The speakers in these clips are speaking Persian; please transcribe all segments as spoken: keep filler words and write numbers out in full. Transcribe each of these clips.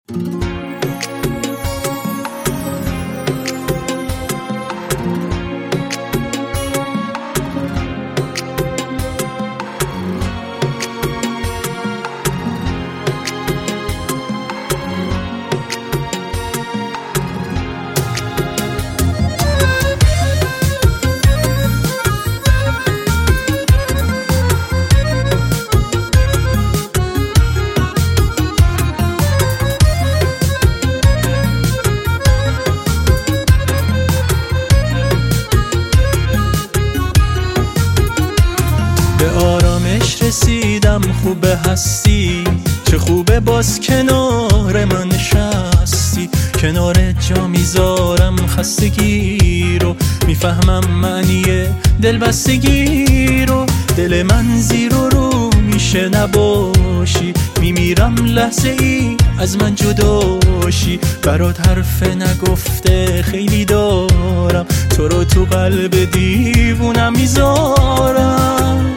به آرامش رسیدم، خوبه هستی، چه خوبه باز کنار من نشستی. کنار جا میذارم خستگی رو، میفهمم معنی دلبستگی رو. دل من زیر و رو میشه نباشی، میمیرم لحظه ای از من جداشی. برات حرف نگفته خیلی دارم، تو رو تو قلب دیوونم میذارم.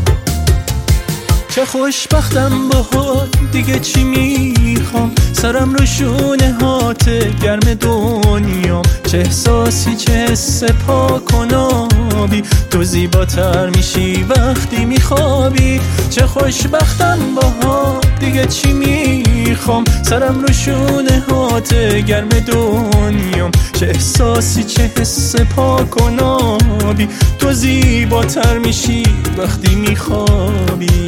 چه خوشبختم باهات، دیگه چی میخوام؟ سرم رو شونه هاته گرم دنیام. چه احساسی، چه حس پاک و نابی، تو زیباتر میشی وقتی میخوابی. چه خوشبختم باهات، دیگه چی میخوام؟ سرم رو شونه هاته گرم دنیام. چه احساسی، چه حس پاک و نابی، تو زیباتر میشی وقتی میخوابی.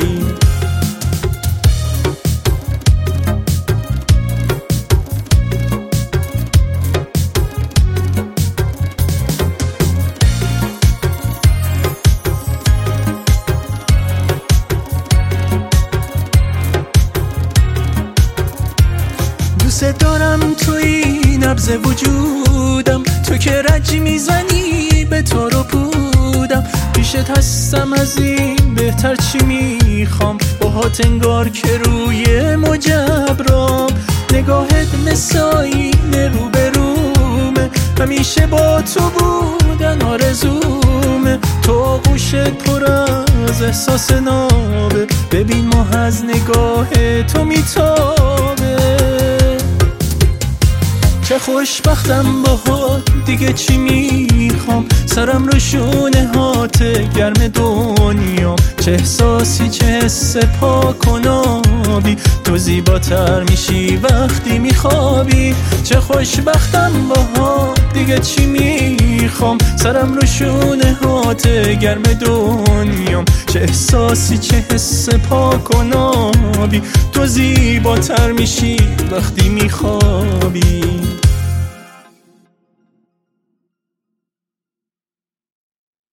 دوست دارم توی نبض وجودم، تو که رج میزنی به تو رو بودم. پیشت هستم، از این بهتر چی میخوام؟ باهات انگار که روی مجبرام. نگاهت مثل آینه رو به رومه، همیشه با تو بودن آرزومه. تو آغوشت پر از احساس نابه، ببین ماه از نگاه تو میتابه. چه خوشبختم باهات، دیگه چی میخوام؟ سرم رو شونه هاته گرم دنیام. چه احساسی، چه حس پاک و نابی، تو زیباتر میشی وقتی میخوابی. چه خوشبختم باهات، دیگه چی میخوام؟ سرم رو شونه هاته گرم دنیام. چه احساسی، چه حس پاک و نابی، تو زیباتر میشی وقتی میخوابی.